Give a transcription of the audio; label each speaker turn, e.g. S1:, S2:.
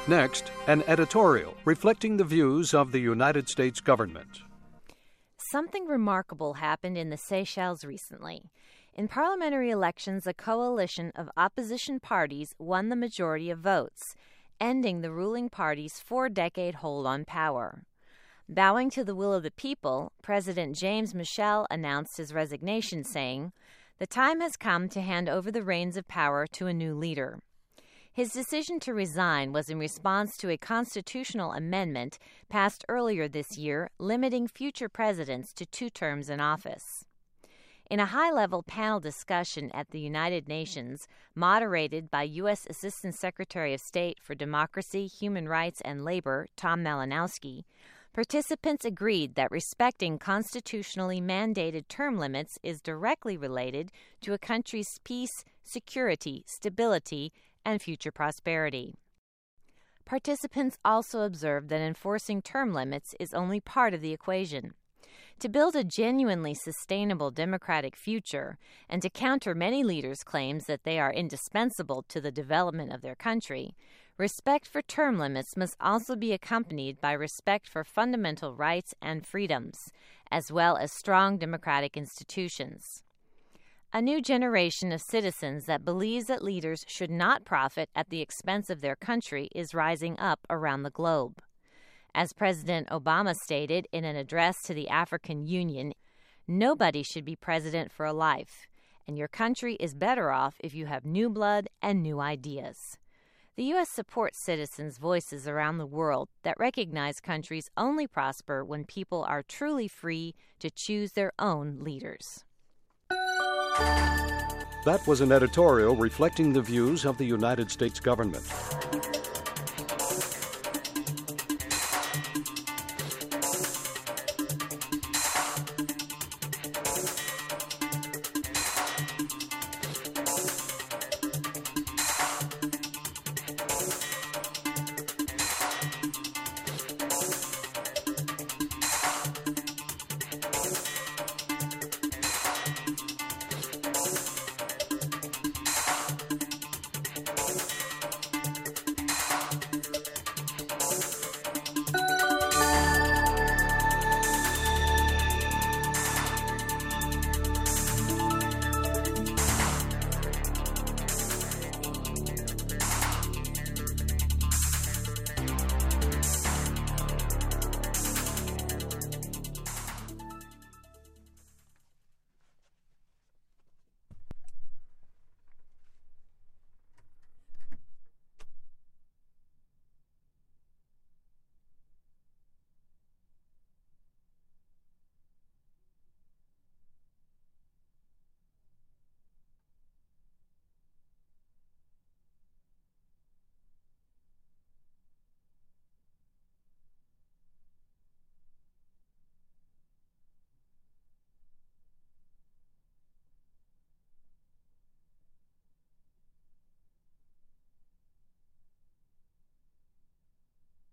S1: Next, an editorial reflecting the views of the United States government.
S2: Something remarkable happened in the Seychelles recently. In parliamentary elections, a coalition of opposition parties won the majority of votes, ending the ruling party's four-decade hold on power. Bowing to the will of the people, President James Michel announced his resignation, saying, "The time has come to hand over the reins of power to a new leader." His decision to resign was in response to a constitutional amendment passed earlier this year limiting future presidents to 2 terms in office. In a high-level panel discussion at the United Nations, moderated by U.S. Assistant Secretary of State for Democracy, Human Rights, and Labor, Tom Malinowski, participants agreed that respecting constitutionally mandated term limits is directly related to a country's peace, security, stability, and future prosperity. Participants also observed that enforcing term limits is only part of the equation. To build a genuinely sustainable democratic future and to counter many leaders' claims that they are indispensable to the development of their country, respect for term limits must also be accompanied by respect for fundamental rights and freedoms, as well as strong democratic institutions. A new generation of citizens that believes that leaders should not profit at the expense of their country is rising up around the globe. As President Obama stated in an address to the African Union, "Nobody should be president for a life, and your country is better off if you have new blood and new ideas." The U.S. supports citizens' voices around the world that recognize countries only prosper when people are truly free to choose their own leaders.
S1: That was an editorial reflecting the views of the United States government.